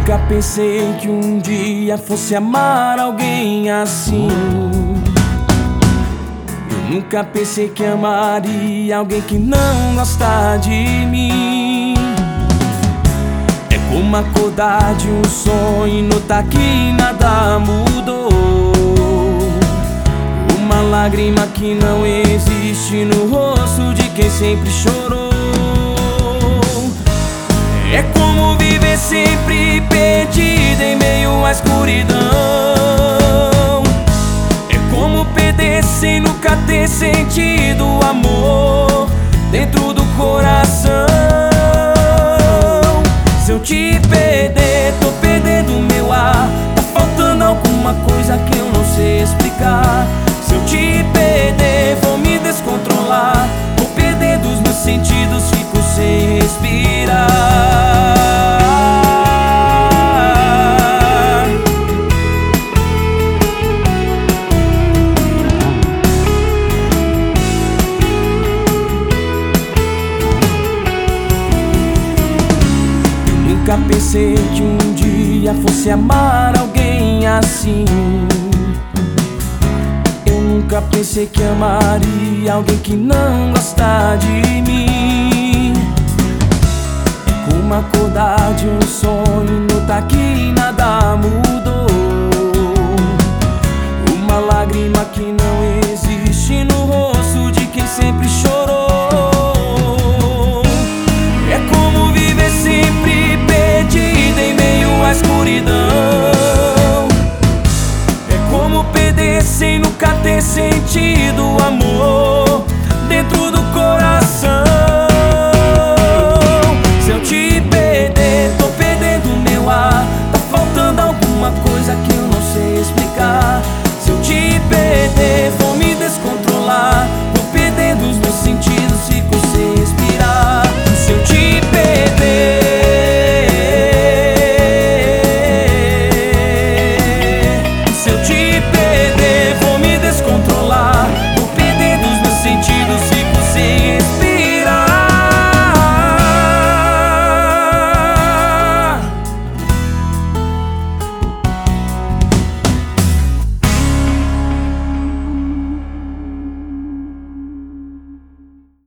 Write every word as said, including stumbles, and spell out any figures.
Nunca pensei que um dia fosse amar alguém assim. Eu nunca pensei que amaria alguém que não gosta de mim. É como acordar de um sonho e notar que nada mudou. Uma lágrima que não existe no rosto de quem sempre chorou. É como viver sempre perdido em meio à escuridão. É como perder sem nunca ter sentido o amor dentro do coração. Se eu te perder, tô perdendo meu ar. Tá faltando alguma coisa que eu não sei explicar. Se eu te perder, vou me descontrolar. Vou perder dos meus sentidos, fico sem respirar. Nunca pensei que um dia fosse amar alguém assim. Eu nunca pensei que amaria alguém que não gosta de mim. É como acordar de um sonho e notar que nada muda.